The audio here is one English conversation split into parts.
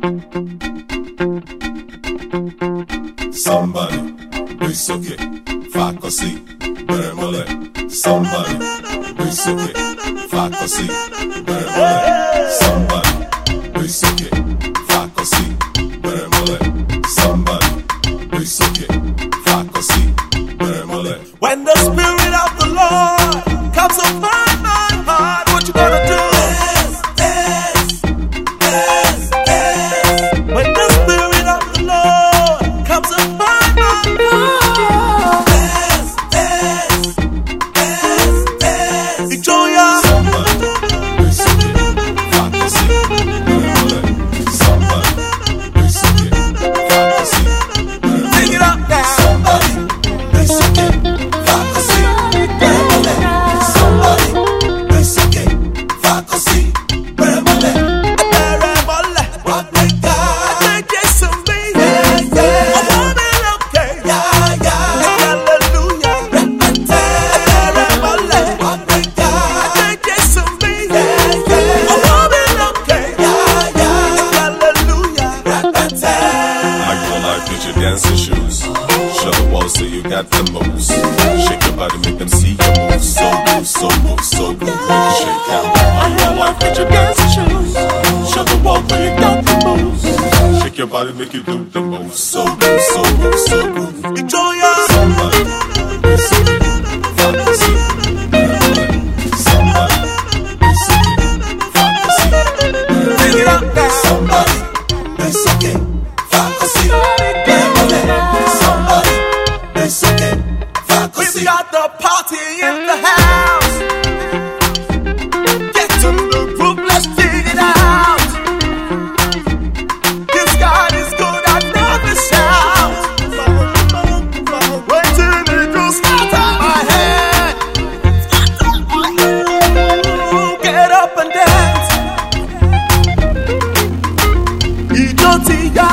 Somebody, gbé sókè, fàkọ sí, bẹ̀rẹ̀ mọ́lẹ̀. Somebody, gbé sókè, fàkọ sí, bẹ̀rẹ̀ mọ́lẹ̀. Somebody, gbé sókè, fàkọ sí, bẹ̀rẹ̀ mọ́lẹ̀. Somebody, gbé sókè, fàkọ sí, bẹ̀rẹ̀ mọ́lẹ̀. When the Spirit of the Lord comes upon my heart, what you gonna do? When the Spirit of the Lord comes upon my heart, Victoria. Somebody, gbé sókè, fàkọ sí, bẹ̀rẹ̀ mọ́lẹ̀. Somebody, gbé sókè, fàkọ sí, bẹ̀rẹ̀ mọ́lẹ̀. Sing it up now. Somebody, gbé sókè, fàkọ sí, bẹ̀rẹ̀ mọ́lẹ̀. Somebody, gbé sókè, fàkọ sí, bẹ̀rẹ̀ mọ́lẹ̀. Bẹ̀rẹ̀ mọ́lẹ̀. Wọ́n gbé ga. Jẹ́ sùnmí. Yeah. Ọmọ mi lókè. Yáyá. Hallelujah. Rẹpẹtẹ. Bẹ̀rẹ̀ mọ́lẹ̀. Wọ́n gbé ga. Jẹ́ sùnmí. Yeah. Ọmọ mi lókè. Yáyá. Hallelujah. Rẹpẹtẹ. Act your life with your dancing shoes. Show the world so you got the moves. Shake your body, make them see your moves. So good, so good, so good. Make you shake out. Act your life with your dancing shoes. Show the world so you got the moves. Shake your body, make you do the moves. So good, so good, so good. Victoria. Somebody, gbé sókè, fàkọ sí, bẹ̀rẹ̀ mọ́lẹ̀. Somebody, gbé sókè, fàkọ sí, bẹ̀rẹ̀ mọ́lẹ̀. Sing it up now. Somebody, gbé sókè, fàkọ sí, bẹ̀rẹ̀ mọ́lẹ̀. Somebody, gbé sókè, fàkọ We've sí. got the party in the house. Get to the roof, let's dig it out. This God is good, I never shout. When Jimmy goes scatter my head, get up and dance. Ijotiya.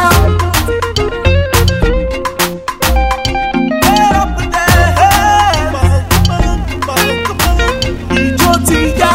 Get up and dance. Ijotiya.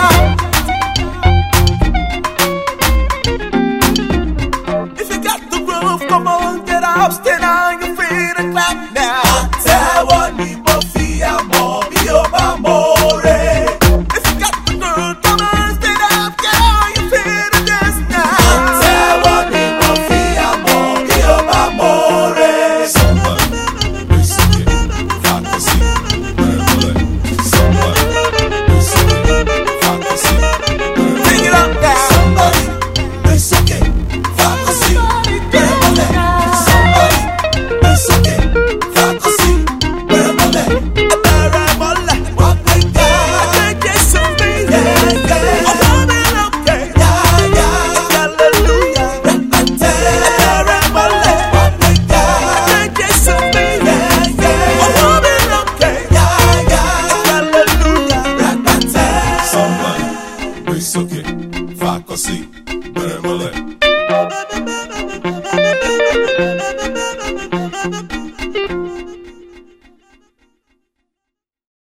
If you got the groove, come on, get up, stand on your feet and clap now. Àtẹ́wọ́ ni mo fi àmọ́ bí ó bá mọ̀ọ́rẹ́. If you got the groove, come on, stand up, get on your feet and dance now. Àtẹ́wọ́ ni mo fi àmọ́ bí ó bá mọ̀ọ́rẹ́. Somebody, gbé sókè, fàkọ sí, bẹ̀rẹ̀ mọ́lẹ̀. Somebody, gbé sókè, fàkọ sí, bẹ̀rẹ̀ mọ́lẹ̀. Sing it up now. Somebody, gbé sókè, fàkọ sí, bẹ̀rẹ̀ mọ́lẹ̀. Somebody, gbé sókè, fàkọ sí, bẹ̀rẹ̀ mọ́lẹ̀. Bẹ̀rẹ̀ mọ́lẹ̀. Wọ́n gbé ga. Jẹ́ sùnmí. Yeah. Ọmọ mi lókè. Yáyá. Hallelujah. Rẹpẹtẹ. Bẹ̀rẹ̀ mọ́lẹ̀. Wọ́n gbé ga. Jẹ́ sùnmí. Ọmọ mi lókè. Yáyá. Hallelujah. Rẹpẹtẹ. Somebody, gbé sókè, fàkọ sí, bẹ̀rẹ̀ mọ́lẹ̀.